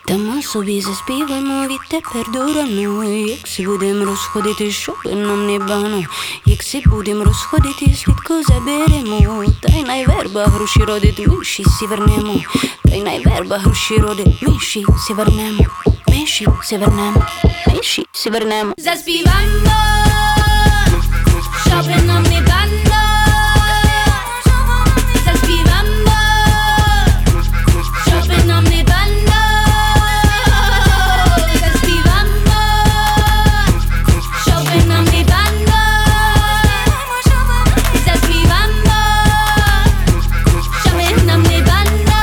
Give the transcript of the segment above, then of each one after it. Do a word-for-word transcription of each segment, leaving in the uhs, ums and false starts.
Та ми собі заспіваємо відтепер до рану. Як си будем розходити, щоб нам не бано. Як си будем розходити, слідко заберемо. Та й най верба гроші родить, ми ще сі вернемо. Та й най верба гроші родить, ми ще сі вернемо. Ми ще сі вернемо, ми ще сі вернемо. Заспіваємо, щоб нам не бано. Заспіваємо, щоб нам не бано. Заспіваємо, щоб нам не бано. Заспіваємо, щоб нам не бано.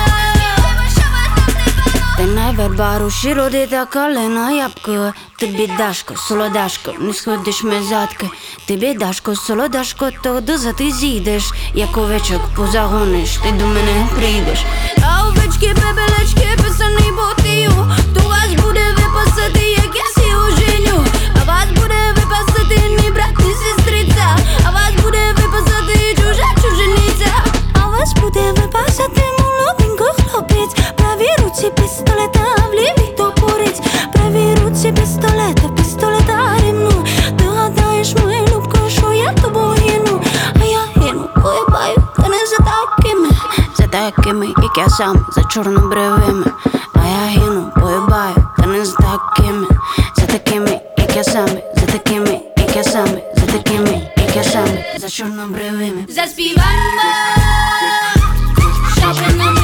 Та й най верба гроші родить, та калина ябко. Ти бідашко, солодашко, не сходиш мезатки. Ти бідашко, солодашко, то доза ти зійдеш. Як овечок позагониш, ти до мене прийдеш. А овечки, бебелечки, писаний ботію. То вас буде випасати, як я сі оженю. А вас буде випасати мій брат і сестриця. А вас буде випасати чужа чужениця. А вас буде випасати молоденько хлопець. Правій руці пістолета, в лівій топорець. Правій руці пістолета, пістолета рівну. Ти гадаєш, моя любко, що я тобою гину. А я гину, поїбаю, та не за такими. За такими, як я сам, за чорнобривими. А я гину, поїбаю, та не за такими. За такими, як я сам, за такими, як я сам, за такими, як я сам, за чорнобривими. Заспіваємо, щоб нам